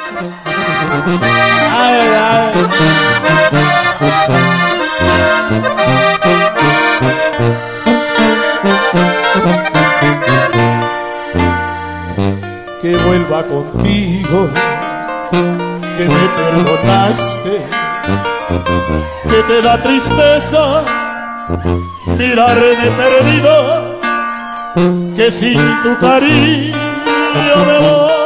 Ay, ay. Que vuelva contigo, que me perdonaste, que te da tristeza mirarme perdido, que sin tu cariño me voy.